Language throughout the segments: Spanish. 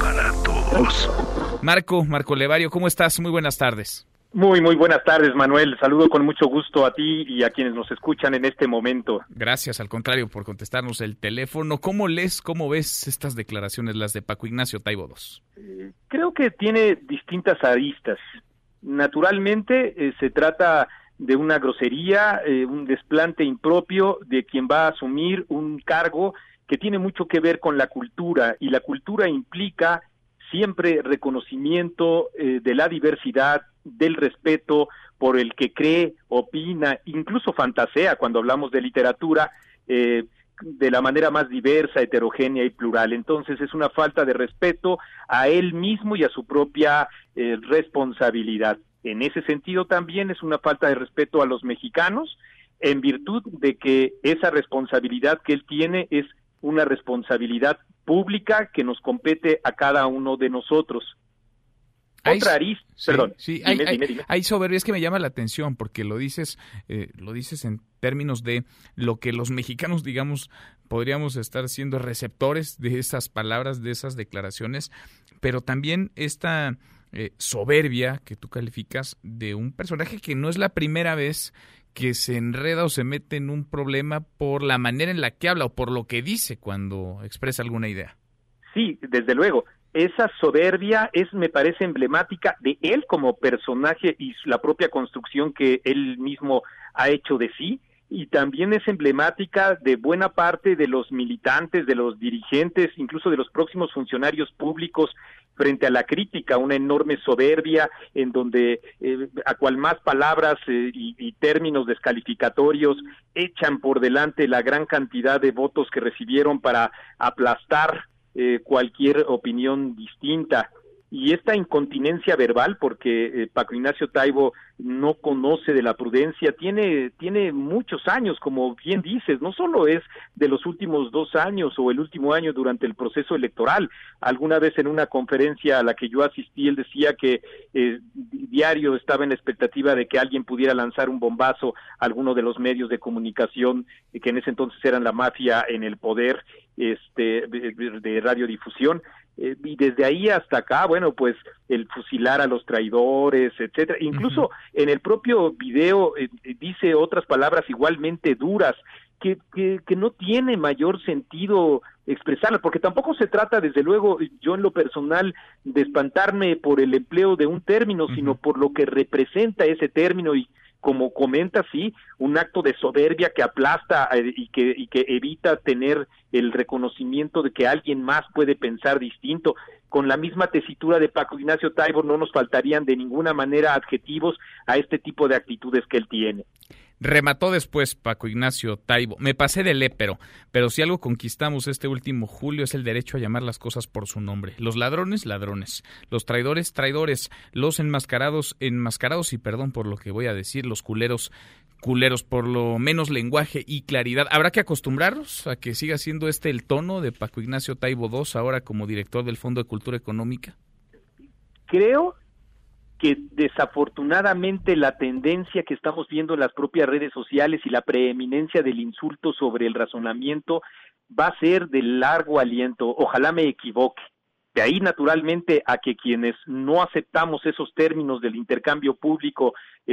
para todos. Marco Levario, ¿cómo estás? Muy buenas tardes. Muy buenas tardes, Manuel. Saludo con mucho gusto a ti y a quienes nos escuchan en este momento. Gracias, al contrario, por contestarnos el teléfono. ¿Cómo ves estas declaraciones, las de Paco Ignacio Taibo II? Creo que tiene distintas aristas. Naturalmente, se trata de una grosería, un desplante impropio de quien va a asumir un cargo que tiene mucho que ver con la cultura, y la cultura implica siempre reconocimiento de la diversidad, del respeto por el que cree, opina, incluso fantasea cuando hablamos de literatura, de la manera más diversa, heterogénea y plural. Entonces es una falta de respeto a él mismo y a su propia responsabilidad. En ese sentido también es una falta de respeto a los mexicanos, en virtud de que esa responsabilidad que él tiene es una responsabilidad pública que nos compete a cada uno de nosotros. Otra arista, perdón. Sí, dime. Hay soberbia, es que me llama la atención porque lo dices en términos de lo que los mexicanos, digamos, podríamos estar siendo receptores de esas palabras, de esas declaraciones, pero también esta soberbia que tú calificas de un personaje que no es la primera vez que se enreda o se mete en un problema por la manera en la que habla o por lo que dice cuando expresa alguna idea. Sí, desde luego. Esa soberbia me parece emblemática de él como personaje y la propia construcción que él mismo ha hecho de sí, y también es emblemática de buena parte de los militantes, de los dirigentes, incluso de los próximos funcionarios públicos frente a la crítica, una enorme soberbia en donde a cual más palabras y términos descalificatorios echan por delante la gran cantidad de votos que recibieron para aplastar cualquier opinión distinta. Y esta incontinencia verbal, porque Paco Ignacio Taibo no conoce de la prudencia, tiene muchos años, como bien dices, no solo es de los últimos 2 años o el último año durante el proceso electoral. Alguna vez en una conferencia a la que yo asistí, él decía que diario estaba en la expectativa de que alguien pudiera lanzar un bombazo a alguno de los medios de comunicación que en ese entonces eran la mafia en el poder de radiodifusión. Y desde ahí hasta acá, bueno, pues el fusilar a los traidores, etcétera. Incluso en el propio video dice otras palabras igualmente duras que no tiene mayor sentido expresarlas, porque tampoco se trata, desde luego, yo en lo personal, de espantarme por el empleo de un término, sino por lo que representa ese término y, como comenta, sí, un acto de soberbia que aplasta y que evita tener el reconocimiento de que alguien más puede pensar distinto. Con la misma tesitura de Paco Ignacio Taibo no nos faltarían de ninguna manera adjetivos a este tipo de actitudes que él tiene. Remató después Paco Ignacio Taibo: me pasé de lépero, pero si algo conquistamos este último julio es el derecho a llamar las cosas por su nombre. Los ladrones, ladrones. Los traidores, traidores. Los enmascarados, enmascarados, y perdón por lo que voy a decir, los culeros, culeros. Por lo menos lenguaje y claridad. ¿Habrá que acostumbrarnos a que siga siendo el tono de Paco Ignacio Taibo II ahora como director del Fondo de Cultura Económica? Creo que desafortunadamente la tendencia que estamos viendo en las propias redes sociales y la preeminencia del insulto sobre el razonamiento va a ser de largo aliento. Ojalá me equivoque. De ahí, naturalmente, a que quienes no aceptamos esos términos del intercambio público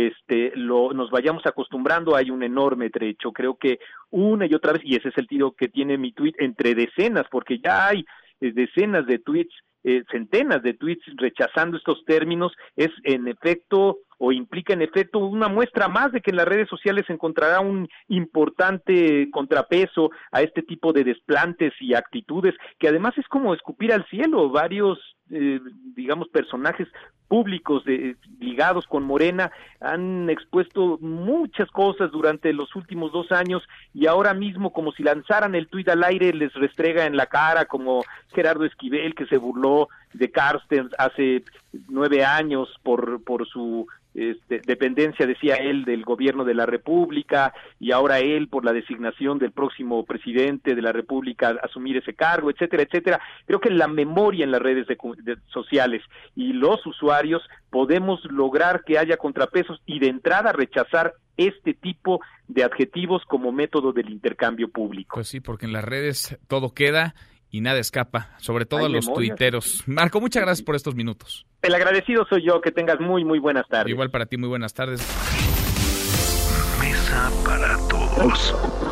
nos vayamos acostumbrando, hay un enorme trecho. Creo que una y otra vez, y ese es el tiro que tiene mi tuit, entre decenas, porque ya hay decenas de tweets, centenas de tweets rechazando estos términos, es en efecto o implica en efecto una muestra más de que en las redes sociales se encontrará un importante contrapeso a este tipo de desplantes y actitudes, que además es como escupir al cielo. Varios digamos personajes públicos ligados con Morena han expuesto muchas cosas durante los últimos 2 años, y ahora mismo, como si lanzaran el tuit al aire, les restrega en la cara, como Gerardo Esquivel, que se burló de Carstens hace 9 años por su dependencia, decía él, del gobierno de la República, y ahora él por la designación del próximo presidente de la República a asumir ese cargo, etcétera, etcétera. Creo que la memoria en las redes sociales y los usuarios podemos lograr que haya contrapesos y de entrada rechazar este tipo de adjetivos como método del intercambio público. Pues sí, porque en las redes todo queda y nada escapa, sobre todo Ay, a los demonios. tuiteros. Marco, muchas gracias por estos minutos. El agradecido soy yo, que tengas muy buenas tardes. Igual para ti, muy buenas tardes. Mesa para todos.